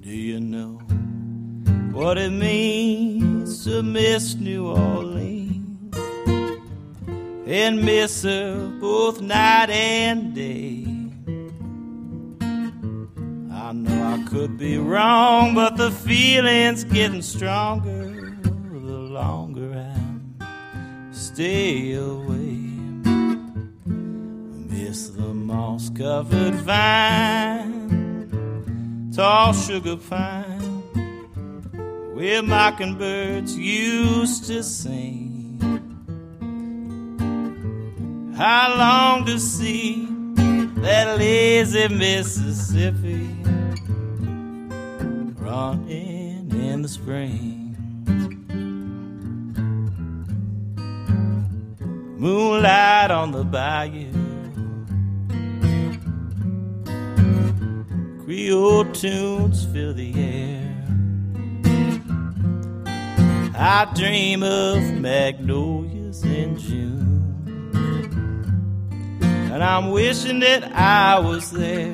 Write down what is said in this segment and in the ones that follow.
Do you know what it means to miss New Orleans and miss her both night and day? I know I could be wrong, but the feeling's getting stronger the longer I stay away. Miss the moss-covered vine, tall sugar pine, where mockingbirds used to sing. I long to see that lazy Mississippi running in the spring. Moonlight on the bayou, Creole tunes fill the air. I dream of magnolias in June, and I'm wishing that I was there.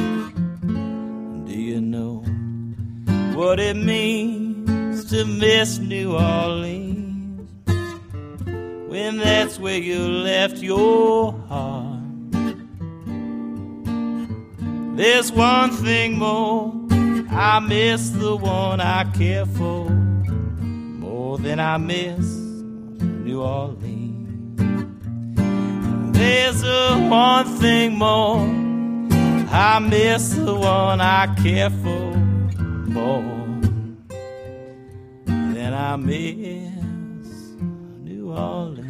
Do you know what it means to miss New Orleans when that's where you left your heart? There's one thing more, I miss the one I care for more than I miss New Orleans. There's one thing more, I miss the one I care for more than I miss New Orleans.